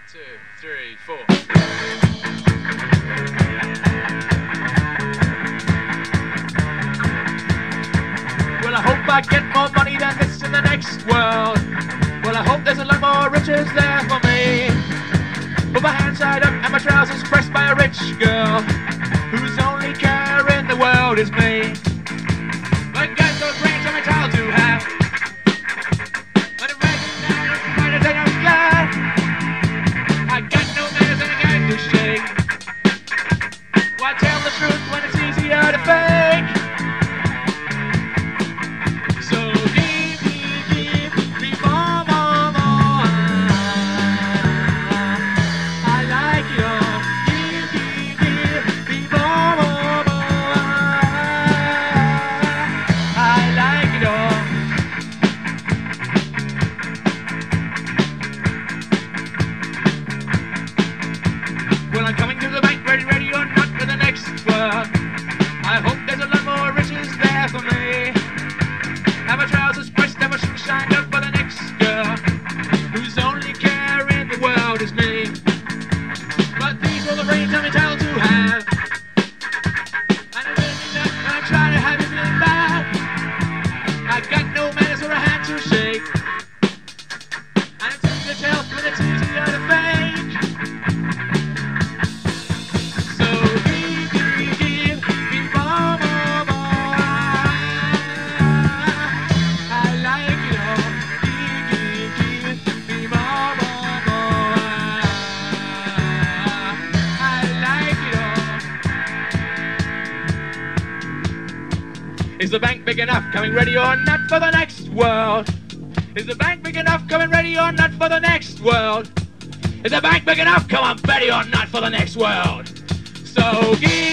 2, 3, 4. Well, I hope I get more money than this in the next world. Well, I hope there's a lot more riches there for me. With my hands tied up and my trousers pressed by a rich girl whose only care in the world is me. But got those brains I'm entitled to have. But if anything I've got, I got no manners and a gang to shake. Why tell the truth when it's easier to fake? So give me more, more, more. I like it all. Give me more, more, more. I like it all. Well, I'm coming to the bank, ready, ready or not for the next world. I hope there's a lot more riches there for me. Have my trousers pressed, have my shoes shined up for the next girl whose only care in the world is me. But these are the brains I'm entitled to have. And I really not, and I'm trying to have it really bad. I got no manners or a hand to shake. And it's easy to tell when it's easier to fake. So give me more, more, more. I like it all. Give me more, more, more. I like it all. Is the bank big enough? Coming ready or not for the next world? Is the bank big enough? Coming ready or not for the next world? Is the bank big enough? Come on, ready or not for the next world? So give